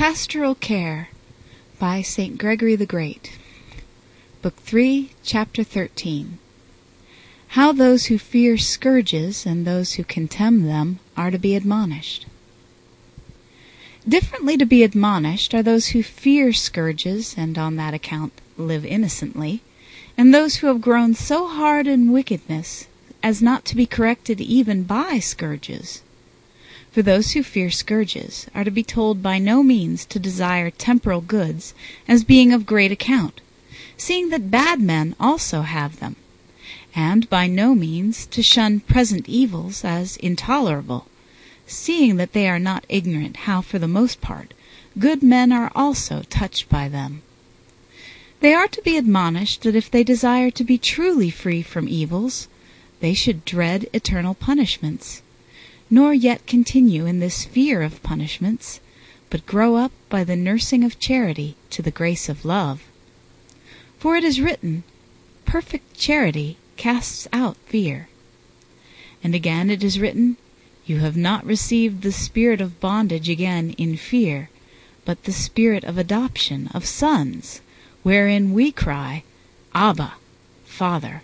Pastoral Care by St. Gregory the Great. Book 3, Chapter 13. How those who fear scourges and those who contemn them are to be admonished. Differently to be admonished are those who fear scourges and on that account live innocently, and those who have grown so hard in wickedness as not to be corrected even by scourges. For those who fear scourges are to be told by no means to desire temporal goods as being of great account, seeing that bad men also have them, and by no means to shun present evils as intolerable, seeing that they are not ignorant how for the most part good men are also touched by them. They are to be admonished that if they desire to be truly free from evils, they should dread eternal punishments, nor yet continue in this fear of punishments, but grow up by the nursing of charity to the grace of love. For it is written, "Perfect charity casts out fear." And again it is written, "You have not received the spirit of bondage again in fear, but the spirit of adoption of sons, wherein we cry, Abba, Father."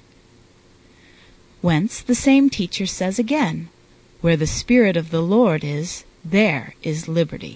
Whence the same teacher says again, "Where the Spirit of the Lord is, there is liberty."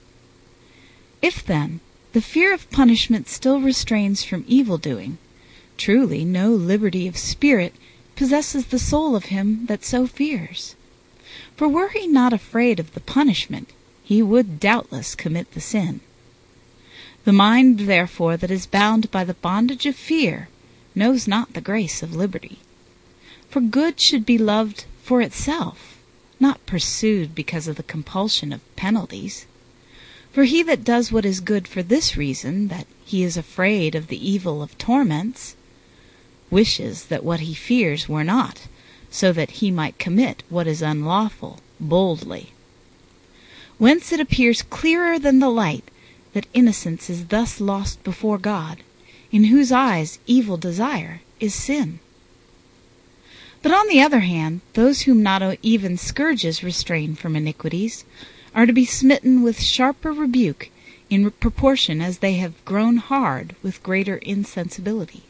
If, then, the fear of punishment still restrains from evil-doing, truly no liberty of spirit possesses the soul of him that so fears. For were he not afraid of the punishment, he would doubtless commit the sin. The mind, therefore, that is bound by the bondage of fear knows not the grace of liberty. For good should be loved for itself, not pursued because of the compulsion of penalties. For he that does what is good for this reason, that he is afraid of the evil of torments, wishes that what he fears were not, so that he might commit what is unlawful boldly. Whence it appears clearer than the light that innocence is thus lost before God, in whose eyes evil desire is sin. But on the other hand, those whom not even scourges restrain from iniquities are to be smitten with sharper rebuke in proportion as they have grown hard with greater insensibility.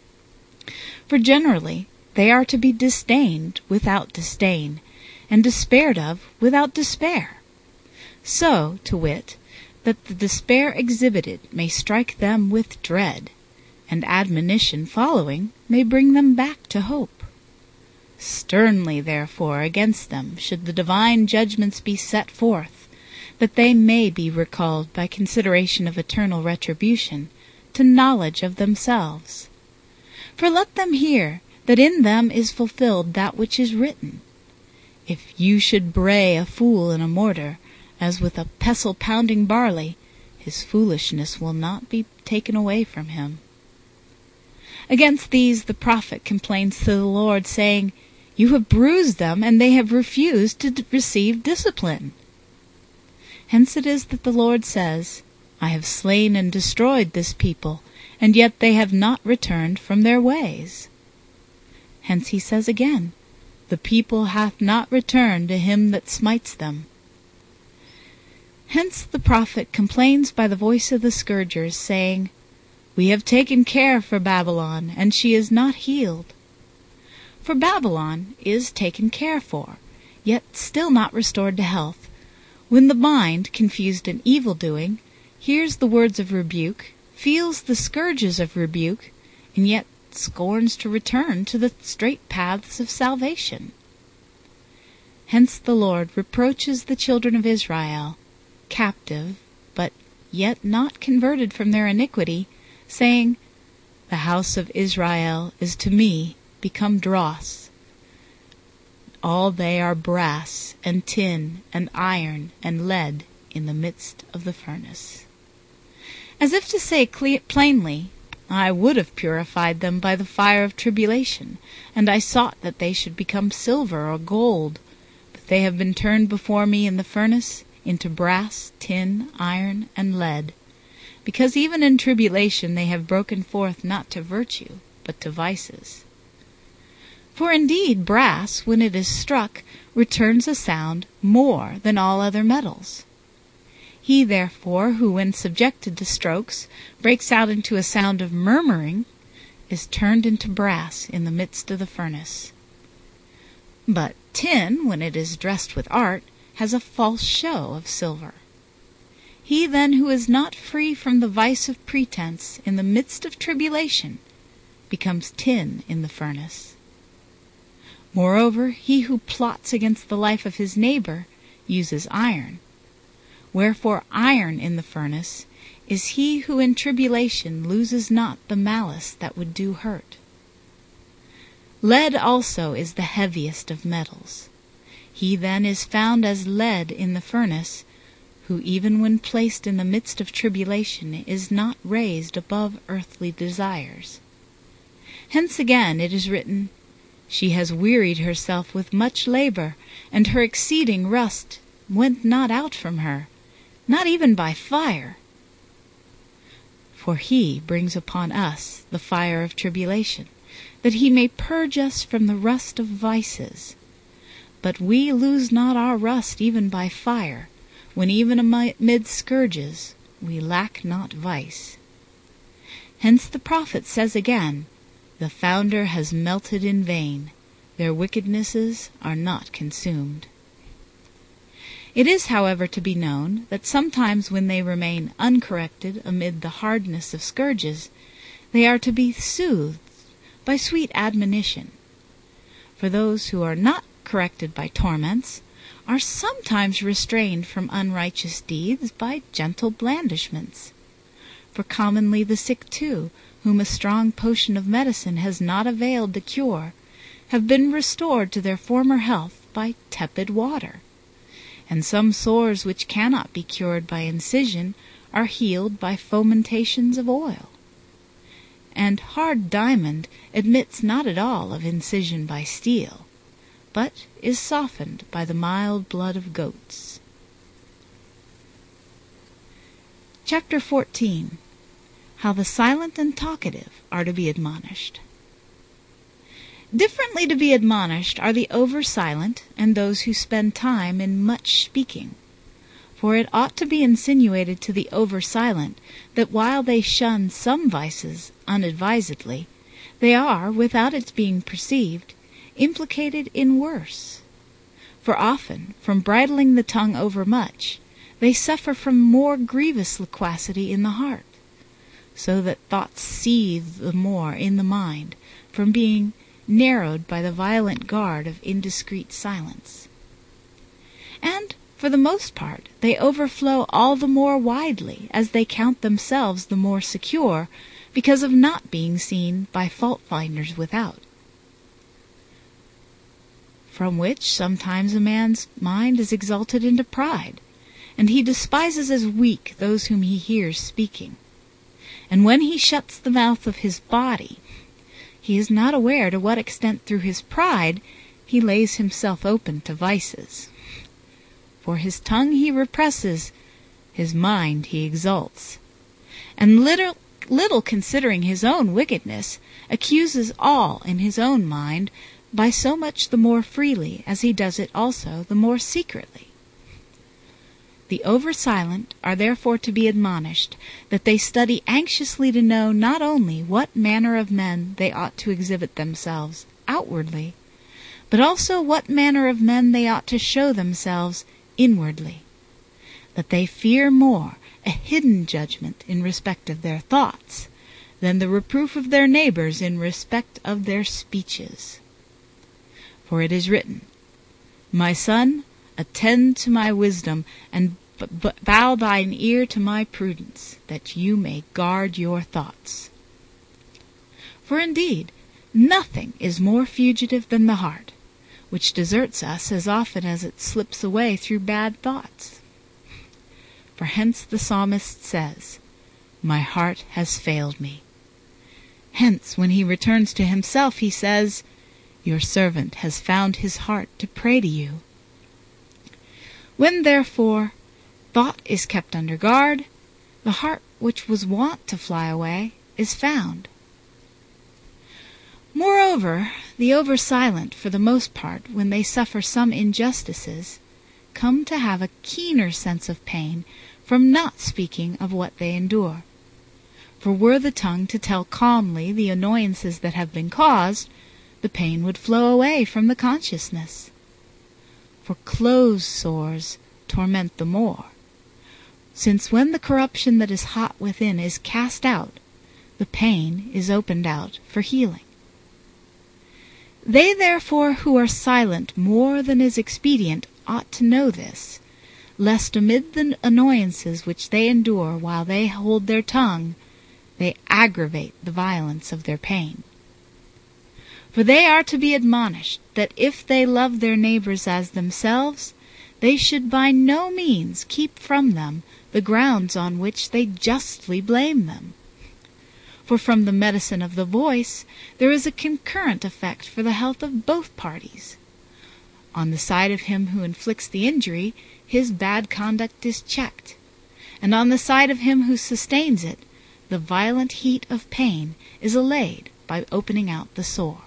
For generally they are to be disdained without disdain, and despaired of without despair, so, to wit, that the despair exhibited may strike them with dread, and admonition following may bring them back to hope. Sternly, therefore, against them should the divine judgments be set forth, that they may be recalled by consideration of eternal retribution to knowledge of themselves. For let them hear that in them is fulfilled that which is written, "If you should bray a fool in a mortar, as with a pestle pounding barley, his foolishness will not be taken away from him." Against these the prophet complains to the Lord, saying, "You have bruised them, and they have refused to receive discipline." Hence it is that the Lord says, "I have slain and destroyed this people, and yet they have not returned from their ways." Hence he says again, "The people hath not returned to him that smites them." Hence the prophet complains by the voice of the scourgers, saying, "We have taken care for Babylon, and she is not healed." For Babylon is taken care for, yet still not restored to health, when the mind, confused in evil-doing, hears the words of rebuke, feels the scourges of rebuke, and yet scorns to return to the straight paths of salvation. Hence the Lord reproaches the children of Israel, captive, but yet not converted from their iniquity, saying, "The house of Israel is to me become dross. All they are brass and tin and iron and lead in the midst of the furnace." As if to say plainly, I would have purified them by the fire of tribulation, and I sought that they should become silver or gold, but they have been turned before me in the furnace into brass, tin, iron, and lead, because even in tribulation they have broken forth not to virtue, but to vices. For indeed brass, when it is struck, returns a sound more than all other metals. He, therefore, who when subjected to strokes breaks out into a sound of murmuring, is turned into brass in the midst of the furnace. But tin, when it is dressed with art, has a false show of silver. He then who is not free from the vice of pretense in the midst of tribulation becomes tin in the furnace. Moreover, he who plots against the life of his neighbor uses iron. Wherefore iron in the furnace is he who in tribulation loses not the malice that would do hurt. Lead also is the heaviest of metals. He then is found as lead in the furnace, who even when placed in the midst of tribulation is not raised above earthly desires. Hence again it is written, She has wearied herself with much labor, and her exceeding rust went not out from her, not even by fire. For he brings upon us the fire of tribulation, that he may purge us from the rust of vices. But we lose not our rust even by fire, when even amid scourges we lack not vice. Hence the prophet says again, The founder has melted in vain, their wickednesses are not consumed. It is, however, to be known that sometimes when they remain uncorrected amid the hardness of scourges, they are to be soothed by sweet admonition. For those who are not corrected by torments are sometimes restrained from unrighteous deeds by gentle blandishments. For commonly the sick too, whom a strong potion of medicine has not availed to cure, have been restored to their former health by tepid water. And some sores which cannot be cured by incision are healed by fomentations of oil. And hard diamond admits not at all of incision by steel, but is softened by the mild blood of goats. Chapter 14. How the silent and talkative are to be admonished. Differently to be admonished are the over-silent and those who spend time in much speaking. For it ought to be insinuated to the over-silent that while they shun some vices unadvisedly, they are, without its being perceived, implicated in worse. For often, from bridling the tongue overmuch, they suffer from more grievous loquacity in the heart, so that thoughts seethe the more in the mind from being narrowed by the violent guard of indiscreet silence. And, for the most part, they overflow all the more widely as they count themselves the more secure because of not being seen by fault-finders without. From which sometimes a man's mind is exalted into pride, and he despises as weak those whom he hears speaking. And when he shuts the mouth of his body, he is not aware to what extent through his pride he lays himself open to vices. For his tongue he represses, his mind he exalts, and little considering his own wickedness, accuses all in his own mind by so much the more freely as he does it also the more secretly. The over-silent are therefore to be admonished that they study anxiously to know not only what manner of men they ought to exhibit themselves outwardly, but also what manner of men they ought to show themselves inwardly, that they fear more a hidden judgment in respect of their thoughts than the reproof of their neighbors in respect of their speeches. For it is written, My son, attend to my wisdom, and bow thine ear to my prudence, that you may guard your thoughts. For indeed, nothing is more fugitive than the heart, which deserts us as often as it slips away through bad thoughts. For hence the psalmist says, My heart has failed me. Hence, when he returns to himself, he says, Your servant has found his heart to pray to you. When, therefore, thought is kept under guard, the heart which was wont to fly away is found. Moreover, the over-silent, for the most part, when they suffer some injustices, come to have a keener sense of pain from not speaking of what they endure. For were the tongue to tell calmly the annoyances that have been caused, the pain would flow away from the consciousness. For closed sores torment the more, since when the corruption that is hot within is cast out, the pain is opened out for healing. They therefore who are silent more than is expedient ought to know this, lest amid the annoyances which they endure while they hold their tongue, they aggravate the violence of their pain. For they are to be admonished that if they love their neighbors as themselves, they should by no means keep from them the grounds on which they justly blame them. For from the medicine of the voice there is a concurrent effect for the health of both parties. On the side of him who inflicts the injury, his bad conduct is checked, and on the side of him who sustains it, the violent heat of pain is allayed by opening out the sore.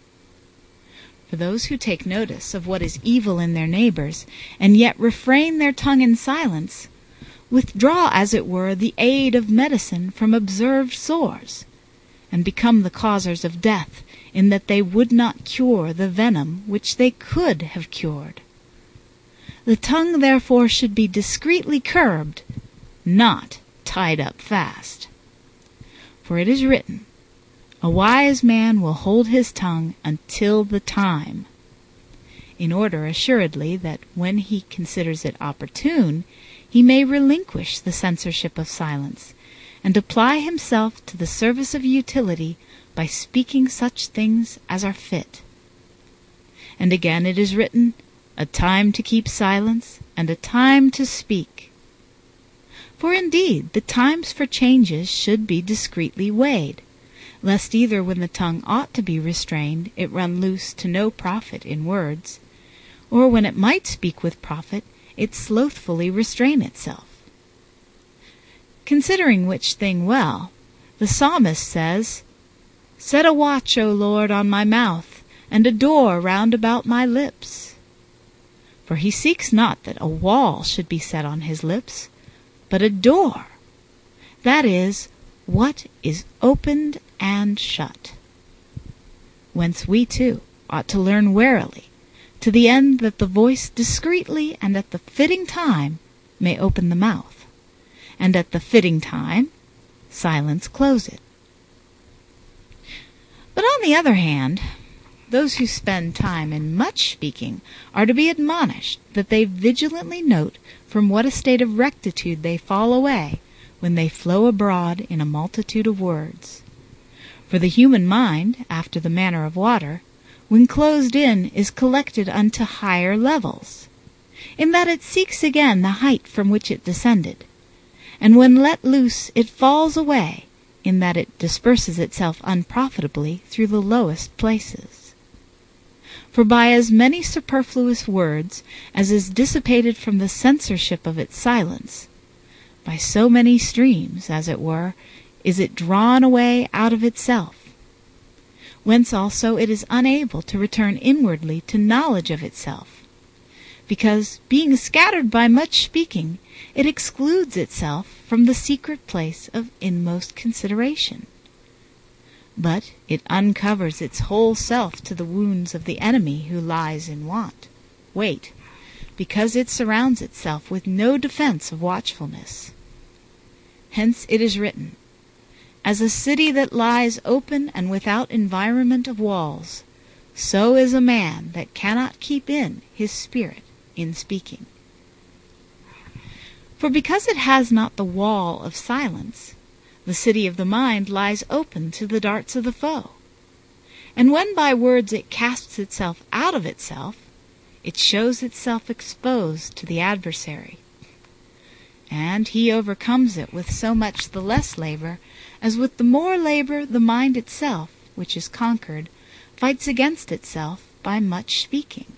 For those who take notice of what is evil in their neighbors, and yet refrain their tongue in silence, withdraw as it were the aid of medicine from observed sores, and become the causers of death, in that they would not cure the venom which they could have cured. The tongue therefore should be discreetly curbed, not tied up fast. For it is written, "A wise man will hold his tongue until the time," in order assuredly that when he considers it opportune, he may relinquish the censorship of silence, and apply himself to the service of utility by speaking such things as are fit. And again it is written, "A time to keep silence, and a time to speak." For indeed the times for changes should be discreetly weighed, lest either when the tongue ought to be restrained it run loose to no profit in words, or when it might speak with profit it slothfully restrain itself. Considering which thing well, the psalmist says, "Set a watch, O Lord, on my mouth, and a door round about my lips." For he seeks not that a wall should be set on his lips, but a door, that is, what is opened and shut. Whence we too ought to learn warily, to the end that the voice discreetly and at the fitting time may open the mouth, and at the fitting time silence close it. But on the other hand, those who spend time in much speaking are to be admonished that they vigilantly note from what a state of rectitude they fall away when they flow abroad in a multitude of words. For the human mind, after the manner of water, when closed in, is collected unto higher levels, in that it seeks again the height from which it descended, and when let loose it falls away, in that it disperses itself unprofitably through the lowest places. For by as many superfluous words as is dissipated from the censorship of its silence, by so many streams, as it were, is it drawn away out of itself. Whence also it is unable to return inwardly to knowledge of itself, because, being scattered by much speaking, it excludes itself from the secret place of inmost consideration. But it uncovers its whole self to the wounds of the enemy who lies in wait, because it surrounds itself with no defense of watchfulness. Hence it is written, "As a city that lies open and without environment of walls, so is a man that cannot keep in his spirit in speaking." For because it has not the wall of silence, the city of the mind lies open to the darts of the foe. And when by words it casts itself out of itself, it shows itself exposed to the adversary. And he overcomes it with so much the less labor, as with the more labor the mind itself, which is conquered, fights against itself by much speaking.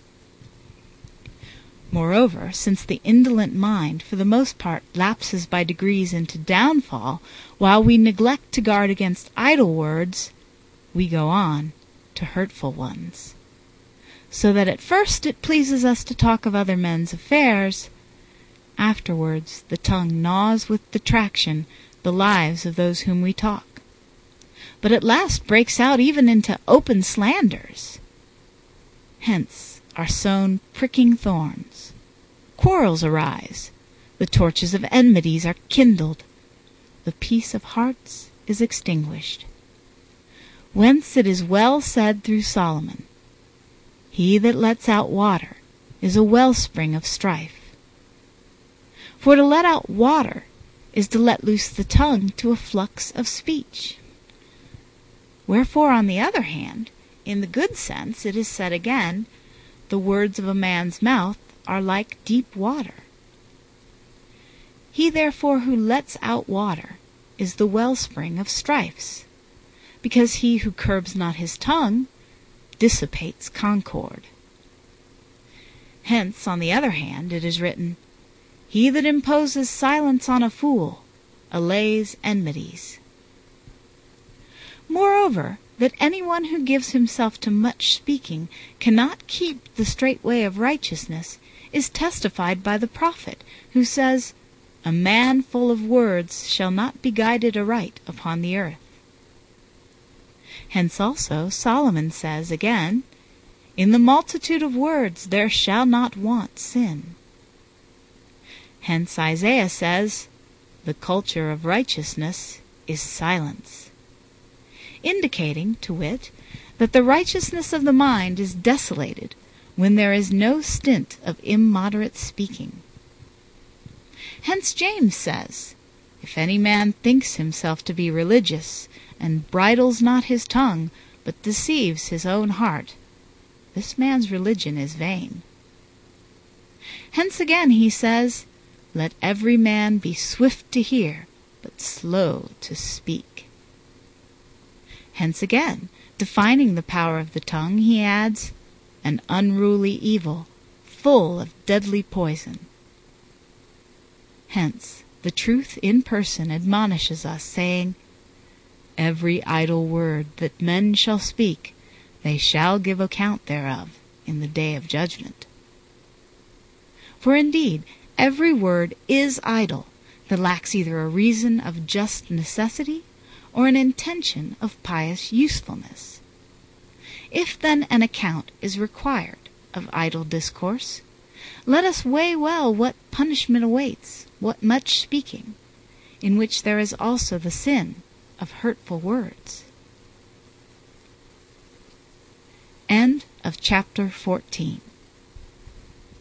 Moreover, since the indolent mind for the most part lapses by degrees into downfall, while we neglect to guard against idle words, we go on to hurtful ones. So that at first it pleases us to talk of other men's affairs, Afterwards the tongue gnaws with detraction the lives of those whom we talk, but at last breaks out even into open slanders. Hence are sown pricking thorns. Quarrels arise. The torches of enmities are kindled. The peace of hearts is extinguished. Whence it is well said through Solomon, "He that lets out water is a wellspring of strife." For to let out water is to let loose the tongue to a flux of speech. Wherefore, on the other hand, in the good sense it is said again, "The words of a man's mouth are like deep water." He therefore who lets out water is the wellspring of strifes, because he who curbs not his tongue dissipates concord. Hence, on the other hand, it is written, "He that imposes silence on a fool allays enmities." Moreover, that anyone who gives himself to much speaking cannot keep the straight way of righteousness is testified by the prophet, who says, "A man full of words shall not be guided aright upon the earth." Hence also Solomon says again, "In the multitude of words there shall not want sin." Hence Isaiah says, "The culture of righteousness is silence," indicating, to wit, that the righteousness of the mind is desolated when there is no stint of immoderate speaking. Hence James says, "If any man thinks himself to be religious, and bridles not his tongue, but deceives his own heart, this man's religion is vain." Hence again he says, "Let every man be swift to hear, but slow to speak." Hence again, defining the power of the tongue, he adds, "An unruly evil, full of deadly poison." Hence the truth in person admonishes us, saying, "Every idle word that men shall speak, they shall give account thereof in the day of judgment." For indeed every word is idle that lacks either a reason of just necessity or an intention of pious usefulness. If then an account is required of idle discourse, let us weigh well what punishment awaits what much speaking, in which there is also the sin of hurtful words. End of chapter 14.